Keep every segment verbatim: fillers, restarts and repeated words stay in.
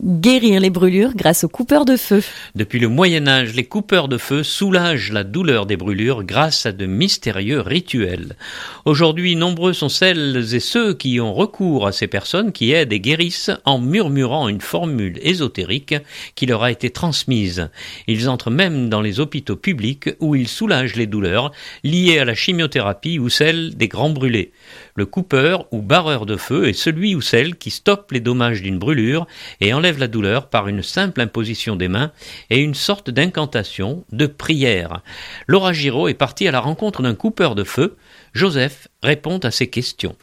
Guérir les brûlures grâce aux coupeurs de feu. Depuis le Moyen-Âge, les coupeurs de feu soulagent la douleur des brûlures grâce à de mystérieux rituels. Aujourd'hui, nombreux sont celles et ceux qui ont recours à ces personnes qui aident et guérissent en murmurant une formule ésotérique qui leur a été transmise. Ils entrent même dans les hôpitaux publics où ils soulagent les douleurs liées à la chimiothérapie ou celles des grands brûlés. Le coupeur ou barreur de feu est celui ou celle qui stoppe les dommages d'une brûlure et enlève la douleur par une simple imposition des mains et une sorte d'incantation, de prière. Laura Giraud est partie à la rencontre d'un coupeur de feu. Joseph répond à ces questions.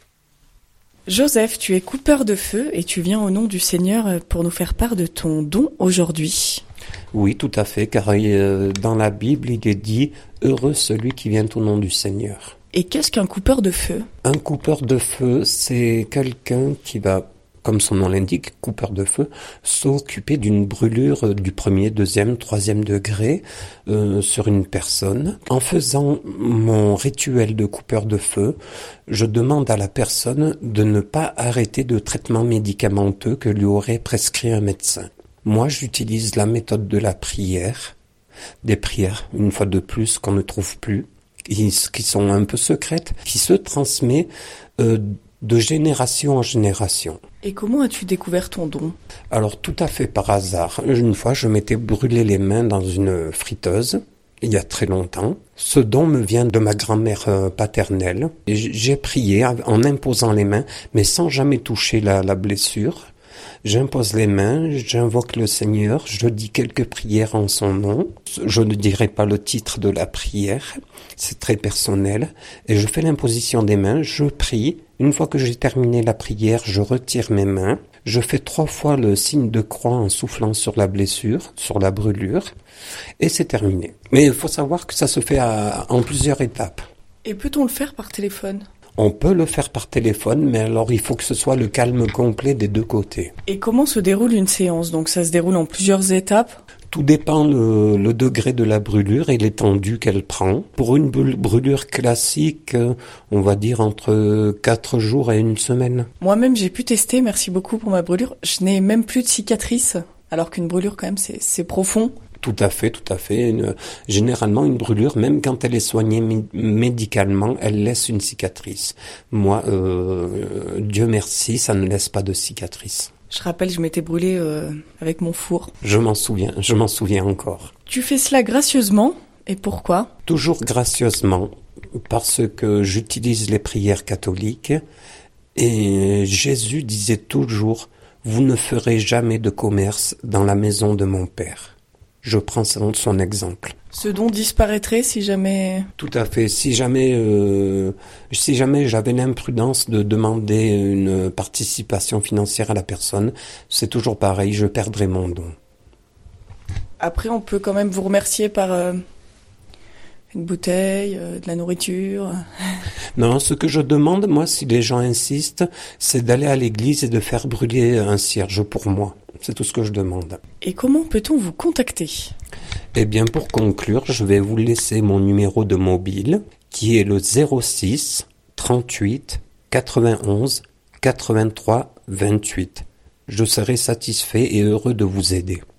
Joseph, tu es coupeur de feu et tu viens au nom du Seigneur pour nous faire part de ton don aujourd'hui. Oui, tout à fait, car euh, dans la Bible, il est dit « Heureux celui qui vient au nom du Seigneur ». Et qu'est-ce qu'un coupeur de feu ? Un coupeur de feu, c'est quelqu'un qui va, comme son nom l'indique, coupeur de feu, s'occuper d'une brûlure du premier, deuxième, troisième degré euh, sur une personne. En faisant mon rituel de coupeur de feu, je demande à la personne de ne pas arrêter de traitement médicamenteux que lui aurait prescrit un médecin. Moi, j'utilise la méthode de la prière, des prières, une fois de plus, qu'on ne trouve plus, qui sont un peu secrètes, qui se transmet euh, de génération en génération. Et comment as-tu découvert ton don ? Alors tout à fait par hasard. Une fois, je m'étais brûlé les mains dans une friteuse, il y a très longtemps. Ce don me vient de ma grand-mère euh, paternelle. Et j'ai prié en imposant les mains, mais sans jamais toucher la, la blessure. J'impose les mains, j'invoque le Seigneur, je dis quelques prières en son nom. Je ne dirai pas le titre de la prière, c'est très personnel. Et je fais l'imposition des mains, je prie. Une fois que j'ai terminé la prière, je retire mes mains. Je fais trois fois le signe de croix en soufflant sur la blessure, sur la brûlure. Et c'est terminé. Mais il faut savoir que ça se fait à, en plusieurs étapes. Et peut-on le faire par téléphone ? On peut le faire par téléphone, mais alors il faut que ce soit le calme complet des deux côtés. Et comment se déroule une séance ? Donc ça se déroule en plusieurs étapes ? Tout dépend le, le degré de la brûlure et l'étendue qu'elle prend. Pour une brûlure classique, on va dire entre quatre jours et une semaine. Moi-même, j'ai pu tester, merci beaucoup pour ma brûlure. Je n'ai même plus de cicatrices, alors qu'une brûlure, quand même, c'est, c'est profond. Tout à fait, tout à fait. Une, généralement, une brûlure, même quand elle est soignée mé- médicalement, elle laisse une cicatrice. Moi, euh, Dieu merci, ça ne laisse pas de cicatrice. Je rappelle, je m'étais brûlée euh, avec mon four. Je m'en souviens, je m'en souviens encore. Tu fais cela gracieusement, et pourquoi ? Toujours gracieusement, parce que j'utilise les prières catholiques, et Jésus disait toujours « Vous ne ferez jamais de commerce dans la maison de mon Père ». Je prends son, son exemple. Ce don disparaîtrait si jamais... Tout à fait. Si jamais, euh, si jamais j'avais l'imprudence de demander une participation financière à la personne, c'est toujours pareil, je perdrais mon don. Après, on peut quand même vous remercier par euh, une bouteille, euh, de la nourriture. Non, ce que je demande, moi, si les gens insistent, c'est d'aller à l'église et de faire brûler un cierge pour moi. C'est tout ce que je demande. Et comment peut-on vous contacter ? Eh bien, pour conclure, je vais vous laisser mon numéro de mobile, qui est le zéro six trente-huit quatre-vingt-onze quatre-vingt-trois vingt-huit. Je serai satisfait et heureux de vous aider.